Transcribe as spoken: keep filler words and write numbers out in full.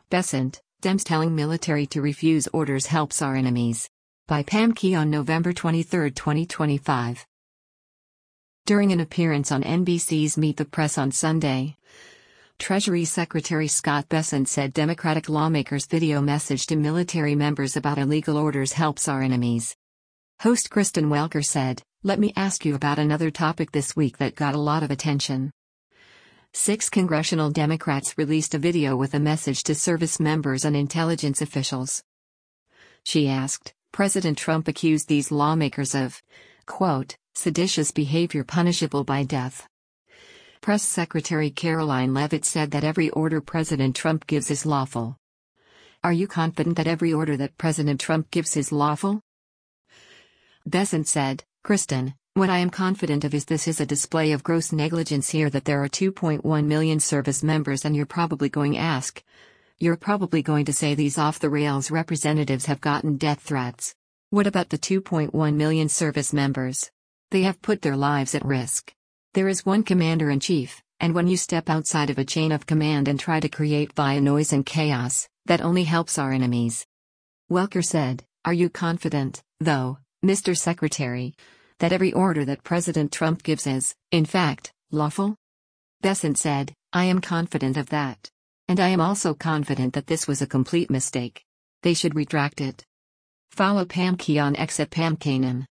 Bessent, Dems telling military to refuse orders helps our enemies. By Pam Key on November twenty-third, twenty twenty-five. During an appearance on N B C's Meet the Press on Sunday, Treasury Secretary Scott Bessent said Democratic lawmakers' video message to military members about illegal orders helps our enemies. Host Kristen Welker said, "Let me ask you about another topic this week that got a lot of attention." Six congressional Democrats released a video with a message to service members and intelligence officials. She asked, President Trump accused these lawmakers of, quote, seditious behavior punishable by death. Press Secretary Caroline Leavitt said that every order President Trump gives is lawful. Are you confident that every order that President Trump gives is lawful? Bessent said, Kristen, what I am confident of is this is a display of gross negligence here, that there are two point one million service members, and you're probably going to ask. You're probably going to say these off-the-rails representatives have gotten death threats. What about the two point one million service members? They have put their lives at risk. There is one commander-in-chief, and when you step outside of a chain of command and try to create via noise and chaos, that only helps our enemies. Welker said, are you confident, though, Mister Secretary, that every order that President Trump gives is, in fact, lawful? Bessent said, I am confident of that. And I am also confident that this was a complete mistake. They should retract it. Follow Pam Key on X at Pam Kanan.